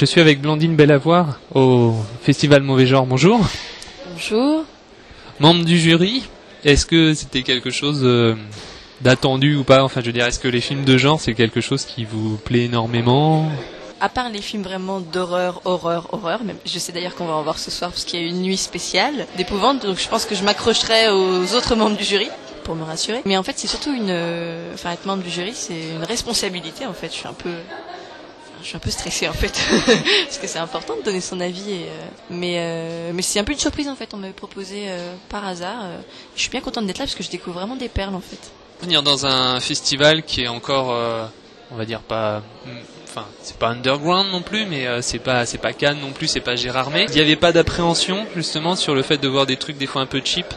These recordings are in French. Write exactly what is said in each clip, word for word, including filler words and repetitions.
Je suis avec Blandine Bellavoir au Festival Mauvais Genre. Bonjour. Bonjour. Membre du jury, est-ce que c'était quelque chose euh, d'attendu ou pas? Enfin, je veux dire, est-ce que les films de genre, c'est quelque chose qui vous plaît énormément? À part les films vraiment d'horreur, horreur, horreur, même, je sais d'ailleurs qu'on va en voir ce soir parce qu'il y a une nuit spéciale d'épouvante, donc je pense que je m'accrocherai aux autres membres du jury pour me rassurer. Mais en fait, c'est surtout une, enfin, être membre du jury, c'est une responsabilité en fait. Je suis un peu, je suis un peu stressée en fait parce que c'est important de donner son avis. Et, euh, mais euh, mais c'est un peu une surprise en fait. On m'avait proposé euh, par hasard. Euh, je suis bien contente d'être là parce que je découvre vraiment des perles en fait. Venir dans un festival qui est encore, euh, on va dire pas. Enfin, c'est pas underground non plus, mais euh, c'est pas c'est pas Cannes non plus, c'est pas Gérardmer. Il n'y avait pas d'appréhension justement sur le fait de voir des trucs des fois un peu cheap.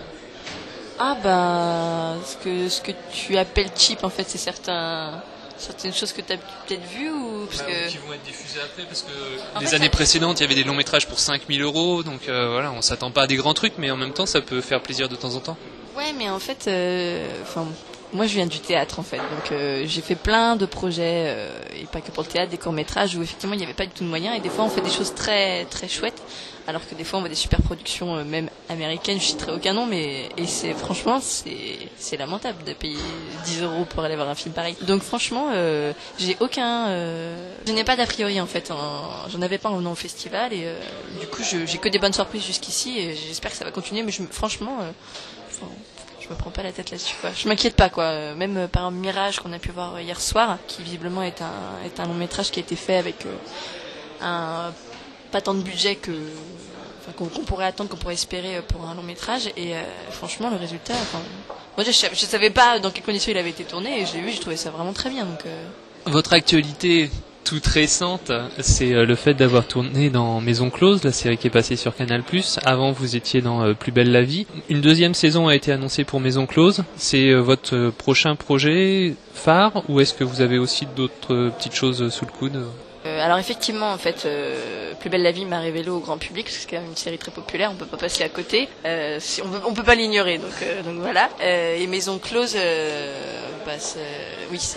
Ah bah ce que ce que tu appelles cheap en fait, c'est certains certaines choses que tu as peut-être vues ou parce bah, que qui vont être diffusées après parce que en les fait, années ça... précédentes, il y avait des longs métrages pour cinq mille euros, donc euh, voilà, on s'attend pas à des grands trucs, mais en même temps, ça peut faire plaisir de temps en temps. Ouais, mais en fait, enfin. Euh, Moi, je viens du théâtre, en fait. Donc, euh, j'ai fait plein de projets, euh, et pas que pour le théâtre, des courts-métrages où, effectivement, il n'y avait pas du tout de moyens. Et des fois, on fait des choses très, très chouettes. Alors que des fois, on voit des super productions, euh, même américaines, je citerai aucun nom, mais, et c'est, franchement, c'est, c'est lamentable de payer dix euros pour aller voir un film pareil. Donc, franchement, euh, j'ai aucun, euh, je n'ai pas d'a priori, en fait. En, j'en avais pas en venant au festival. Et, euh, du coup, je, j'ai que des bonnes surprises jusqu'ici. Et j'espère que ça va continuer. Mais je, franchement, euh, enfin, je me prends pas la tête là-dessus, quoi. Je m'inquiète pas, quoi. Même euh, par un Mirage qu'on a pu voir hier soir, qui visiblement est un est un long métrage qui a été fait avec euh, un pas tant de budget que enfin, qu'on, qu'on pourrait attendre, qu'on pourrait espérer pour un long métrage. Et euh, franchement, le résultat, enfin, moi je, je savais pas dans quelles conditions il avait été tourné et je l'ai vu, j'ai trouvé ça vraiment très bien. Donc. Euh... Votre actualité toute récente, c'est le fait d'avoir tourné dans Maison Close, la série qui est passée sur Canal plus. Avant, vous étiez dans Plus belle la vie. Une deuxième saison a été annoncée pour Maison Close. C'est votre prochain projet phare ou est-ce que vous avez aussi d'autres petites choses sous le coude ? Euh, alors effectivement, en fait, euh, Plus belle la vie m'a révélé au grand public, parce que c'est quand même une série très populaire, on peut pas passer à côté, euh, si, on, peut, on peut pas l'ignorer, donc, euh, donc voilà. Euh, et Maison Close, euh, bah, oui, ça...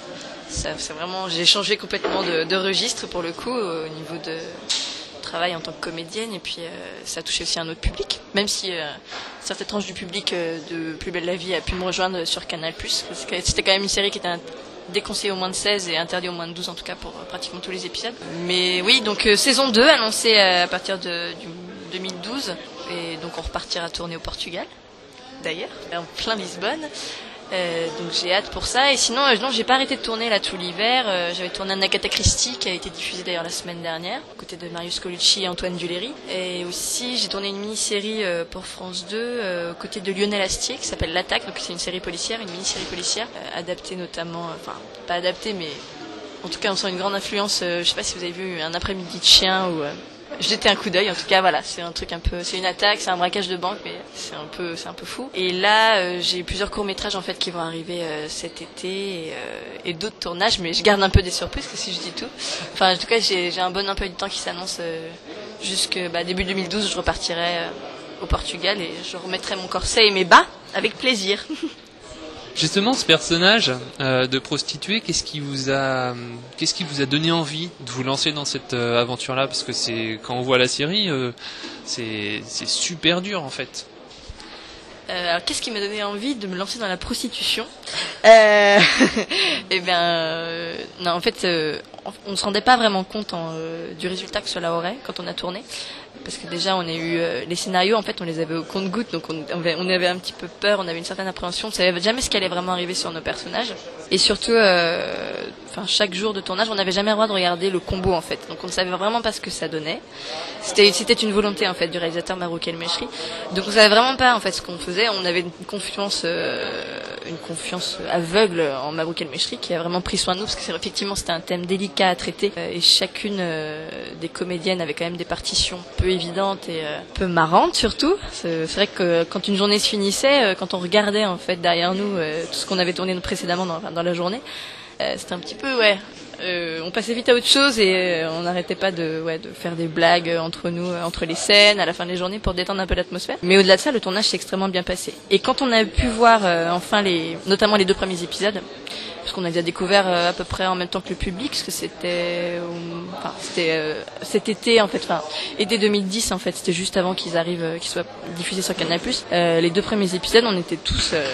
Ça, c'est vraiment, j'ai changé complètement de, de registre pour le coup au niveau de travail en tant que comédienne et puis euh, ça a touché aussi un autre public, même si euh, certaines tranches du public euh, de Plus belle la vie a pu me rejoindre sur Canal plus, parce que c'était quand même une série qui était déconseillée au moins de seize et interdite au moins de douze en tout cas pour euh, pratiquement tous les épisodes. Mais oui, donc euh, saison deux annoncée euh, à partir de du deux mille douze et donc on repartira tourner au Portugal d'ailleurs, en plein Lisbonne. Euh, donc j'ai hâte pour ça et sinon euh, non j'ai pas arrêté de tourner là tout l'hiver, euh, j'avais tourné un Agatha Christie qui a été diffusé d'ailleurs la semaine dernière aux côtés de Marius Colucci et Antoine Duléry et aussi j'ai tourné une mini-série euh, pour France deux euh, aux côtés de Lionel Astier qui s'appelle L'Attaque, donc c'est une série policière, une mini-série policière euh, adaptée notamment, enfin pas adaptée mais en tout cas on sent une grande influence, euh, je sais pas si vous avez vu Un après-midi de chien ou euh, jeter un coup d'œil, en tout cas voilà, c'est un truc un peu, c'est une attaque, c'est un braquage de banque, mais c'est un peu, c'est un peu fou. Et là, euh, j'ai plusieurs courts métrages en fait qui vont arriver euh, cet été et, euh, et d'autres tournages, mais je garde un peu des surprises que si je dis tout. Enfin, en tout cas, j'ai, j'ai un bon emploi du temps qui s'annonce euh, jusque bah, début deux mille douze, je repartirai euh, au Portugal et je remettrai mon corset et mes bas avec plaisir. Justement, ce personnage euh, de prostituée, qu'est-ce qui vous a, qu'est-ce qui vous a donné envie de vous lancer dans cette euh, aventure-là ? Parce que c'est quand on voit la série, euh, c'est c'est super dur en fait. Euh, alors, qu'est-ce qui m'a donné envie de me lancer dans la prostitution ? euh, Eh bien, euh, non, en fait, euh, on ne se rendait pas vraiment compte en, euh, du résultat que cela aurait quand on a tourné. Parce que déjà, on a eu euh, les scénarios, en fait, on les avait au compte-gouttes, donc on, on, avait, on avait un petit peu peur, on avait une certaine appréhension, on savait jamais ce qui allait vraiment arriver sur nos personnages. Et surtout, euh, enfin, chaque jour de tournage, on n'avait jamais le droit de regarder le combo, en fait. Donc on ne savait vraiment pas ce que ça donnait. C'était, c'était une volonté, en fait, du réalisateur Marouk El-Mechri. Donc on savait vraiment pas, en fait, ce qu'on faisait. On avait une confiance, euh, une confiance aveugle en Marouk El-Mechri, qui a vraiment pris soin de nous, parce que c'est, effectivement, c'était un thème délicat à traiter. Et chacune euh, des comédiennes avait quand même des partitions peu évidentes et euh, peu marrantes, surtout. C'est, c'est vrai que quand une journée se finissait, euh, quand on regardait, en fait, derrière nous, euh, tout ce qu'on avait tourné précédemment dans, dans la journée, euh, c'était un petit peu, ouais... Euh, on passait vite à autre chose et euh, on n'arrêtait pas de, ouais, de faire des blagues entre nous, euh, entre les scènes, à la fin des journées pour détendre un peu l'atmosphère. Mais au-delà de ça, le tournage s'est extrêmement bien passé. Et quand on a pu voir euh, enfin les, notamment les deux premiers épisodes, parce qu'on a déjà découvert euh, à peu près en même temps que le public, parce que c'était, euh, enfin, c'était euh, cet été en fait, enfin été deux mille dix en fait, c'était juste avant qu'ils arrivent, euh, qu'ils soient diffusés sur Canal+. Euh, les deux premiers épisodes, on était tous euh,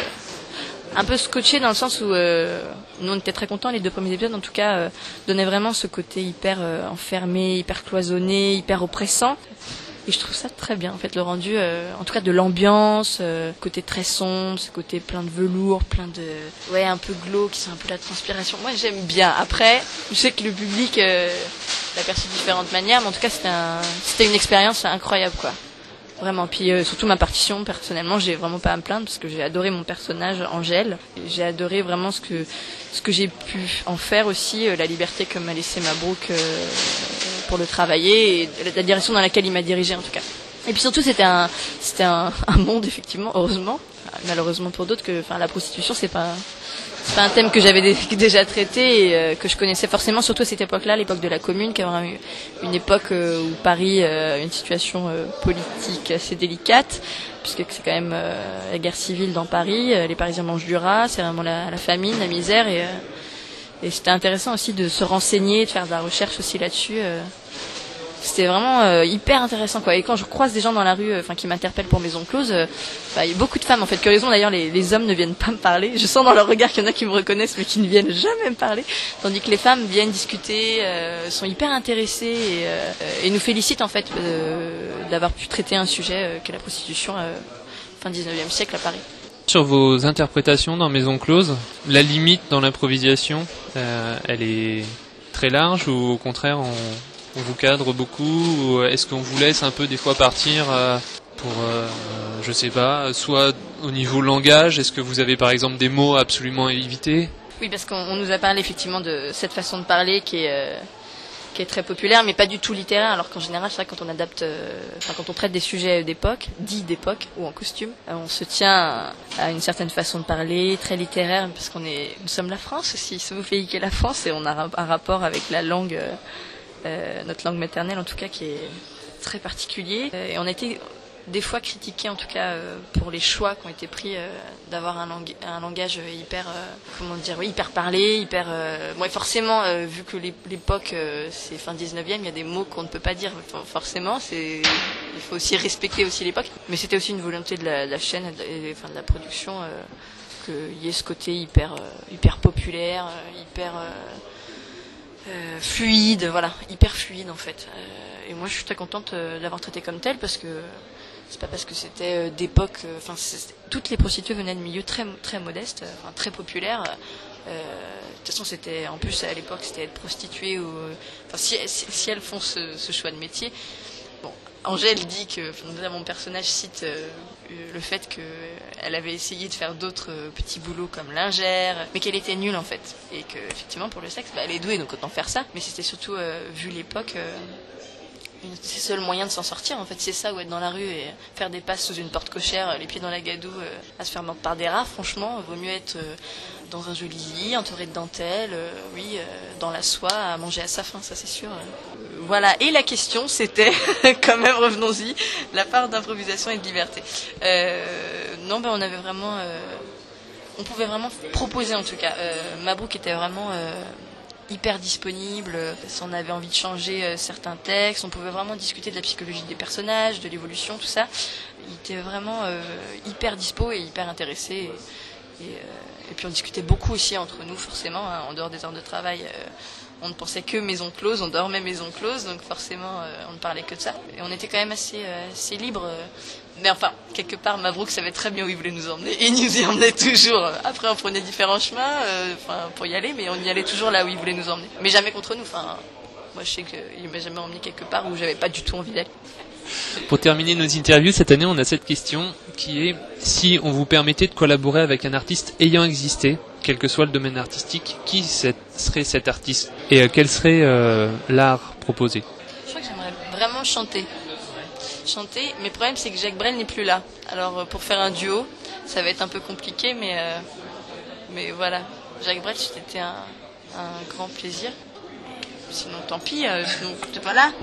un peu scotchés dans le sens où euh, nous on était très contents. Les deux premiers épisodes en tout cas euh, donnaient vraiment ce côté hyper euh, enfermé, hyper cloisonné, hyper oppressant. Et je trouve ça très bien en fait, le rendu, euh, en tout cas de l'ambiance, euh, côté très sombre, ce côté plein de velours, plein de, ouais, un peu glauque, qui sent un peu la transpiration. Moi j'aime bien. Après, je sais que le public euh, l'a perçu de différentes manières, mais en tout cas c'était un, c'était une expérience incroyable quoi. Vraiment. Puis euh, surtout ma partition, personnellement, j'ai vraiment pas à me plaindre parce que j'ai adoré mon personnage Angèle. J'ai adoré vraiment ce que ce que j'ai pu en faire aussi, euh, la liberté que m'a laissé Mabrouk euh, pour le travailler et la direction dans laquelle il m'a dirigé en tout cas. Et puis surtout c'était un c'était un, un monde effectivement, heureusement, malheureusement pour d'autres que enfin la prostitution c'est pas c'est pas un thème que j'avais dé- déjà traité et euh, que je connaissais forcément, surtout à cette époque-là, l'époque de la Commune, qui est vraiment une époque euh, où Paris euh, a une situation euh, politique assez délicate, puisque c'est quand même euh, la guerre civile dans Paris, euh, les Parisiens mangent du rat, c'est vraiment la, la famine, la misère, et, euh, et c'était intéressant aussi de se renseigner, de faire de la recherche aussi là-dessus. Euh, C'était vraiment euh, hyper intéressant quoi. Et quand je croise des gens dans la rue, enfin euh, qui m'interpellent pour Maison Close, euh, bah, il y a beaucoup de femmes en fait. Curieusement d'ailleurs, les, les hommes ne viennent pas me parler. Je sens dans leur regard qu'il y en a qui me reconnaissent mais qui ne viennent jamais me parler, tandis que les femmes viennent discuter, euh, sont hyper intéressées et, euh, et nous félicitent en fait euh, d'avoir pu traiter un sujet euh, qu'est la prostitution euh, fin dix-neuvième siècle à Paris. Sur vos interprétations dans Maison Close, la limite dans l'improvisation, euh, elle est très large ou au contraire on on vous cadre beaucoup, ou est-ce qu'on vous laisse un peu des fois partir euh, pour, euh, je sais pas, soit au niveau langage, est-ce que vous avez par exemple des mots absolument à éviter ? Oui, parce qu'on on nous a parlé effectivement de cette façon de parler qui est, euh, qui est très populaire, mais pas du tout littéraire, alors qu'en général, c'est vrai que quand on adapte, euh, enfin quand on traite des sujets d'époque, dits d'époque, ou en costume, euh, on se tient à une certaine façon de parler, très littéraire, parce qu'on est, nous sommes la France aussi, ce beau pays qu'est la France, et on a un rapport avec la langue... Euh, Euh, notre langue maternelle en tout cas qui est très particulier euh, et on a été des fois critiqué en tout cas euh, pour les choix qui ont été pris euh, d'avoir un, lang- un langage hyper euh, comment dire oui, hyper parlé hyper euh, bon, forcément euh, vu que l'époque euh, c'est fin dix-neuvième, il y a des mots qu'on ne peut pas dire forcément, c'est il faut aussi respecter aussi l'époque, mais c'était aussi une volonté de la, de la chaîne et de, et, enfin, de la production euh, qu'il y ait ce côté hyper euh, hyper populaire euh, hyper euh, Euh, fluide, voilà, hyper fluide en fait. Euh, et moi je suis très contente euh, d'avoir traité comme tel parce que c'est pas parce que c'était euh, d'époque, enfin euh, toutes les prostituées venaient de milieux très très modestes, enfin très populaires. Euh, de toute façon c'était en plus à l'époque c'était être prostituée ou enfin si, si, si elles font ce, ce choix de métier. Bon, Angèle dit que, enfin, mon personnage cite euh, le fait qu'elle avait essayé de faire d'autres euh, petits boulots comme lingère, mais qu'elle était nulle en fait, et que effectivement pour le sexe, bah, elle est douée, donc autant faire ça. Mais c'était surtout euh, vu l'époque, euh, c'est le seul moyen de s'en sortir en fait, c'est ça, ou être dans la rue et faire des passes sous une porte cochère, les pieds dans la gadoue, euh, à se faire mordre par des rats. Franchement, vaut mieux être euh, dans un joli lit, entouré de dentelle, euh, oui, euh, dans la soie, à manger à sa faim, ça c'est sûr. Euh, voilà, et la question c'était, quand même revenons-y, la part d'improvisation et de liberté. Euh, non, ben on avait vraiment, euh, on pouvait vraiment proposer en tout cas. Euh, Mabrouk était vraiment euh, hyper disponible, si on avait envie de changer euh, certains textes, on pouvait vraiment discuter de la psychologie des personnages, de l'évolution, tout ça. Il était vraiment euh, hyper dispo et hyper intéressé. Et, et, euh, et puis on discutait beaucoup aussi entre nous, forcément, hein, en dehors des heures de travail. Euh, on ne pensait que Maison Close, on dormait Maison Close, donc forcément euh, on ne parlait que de ça. Et on était quand même assez, euh, assez libre. Euh, mais enfin, quelque part, Mabrouk savait très bien où il voulait nous emmener, et il nous y emmenait toujours. Après, on prenait différents chemins euh, pour y aller, mais on y allait toujours là où il voulait nous emmener. Mais jamais contre nous. Enfin, moi, je sais qu'il ne m'a jamais emmené quelque part où j'avais pas du tout envie d'aller. Pour terminer nos interviews, cette année, on a cette question qui est si on vous permettait de collaborer avec un artiste ayant existé, quel que soit le domaine artistique, qui serait cet artiste et euh, quel serait euh, l'art proposé? Je crois que j'aimerais vraiment chanter. Chanter, mais le problème c'est que Jacques Brel n'est plus là. Alors euh, pour faire un duo, ça va être un peu compliqué, mais, euh, mais voilà. Jacques Brel, c'était un, un grand plaisir. Sinon, tant pis, euh, sinon, t'es pas là.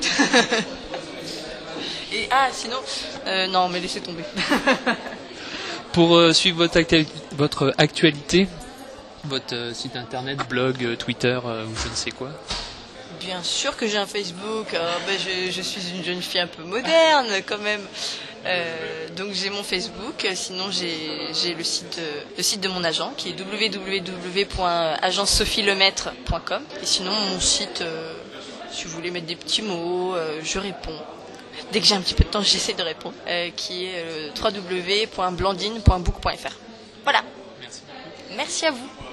Et ah, sinon, euh, non, mais laissez tomber. Pour euh, suivre votre, actu- votre actualité, Votre euh, site internet, blog, euh, Twitter euh, ou je ne sais quoi? Bien sûr que j'ai un Facebook. Alors, ben, je, je suis une jeune fille un peu moderne quand même. Euh, donc j'ai mon Facebook. Sinon j'ai, j'ai le site de, le site de mon agent qui est w w w point agence sophie lemaitre point com. Et sinon mon site, euh, si vous voulez mettre des petits mots, euh, je réponds. Dès que j'ai un petit peu de temps, j'essaie de répondre. Euh, qui est euh, w w w point blandine point book point f r. Voilà. Merci. Merci à vous.